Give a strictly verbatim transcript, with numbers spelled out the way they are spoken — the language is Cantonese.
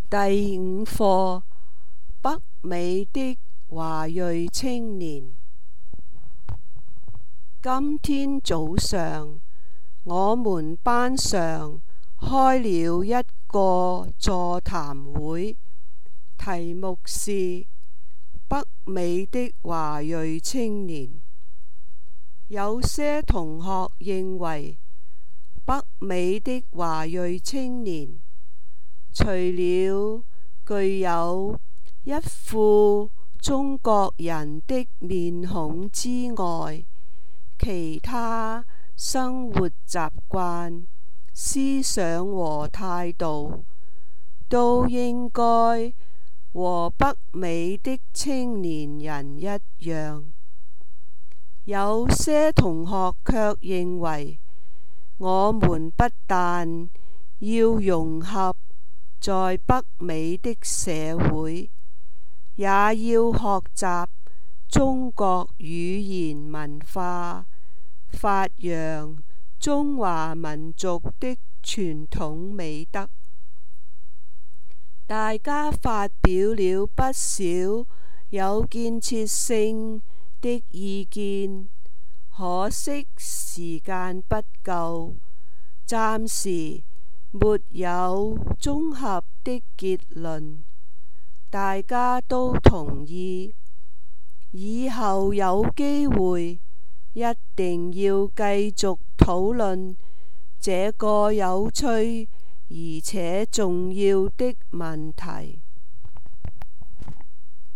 第五課，北美的華裔青年。今天早上，我們班上開了一個座談會，題目是北美的華裔青年。有些同學認為，北美的華裔青年除了具有一副中國人的面孔之外，其他生活習慣、思想和態度都應該和北美的青年人一樣。有些同學卻認為，我們不但要融合在北美的社會，也要學習中國語言文化，發揚中華民族的傳統美德。大家發表了不少有建設性的意見，可惜時間不夠，暫時沒有綜合的結論。大家都同意，以後有機會一定要繼續討論這個有趣而且重要的問題。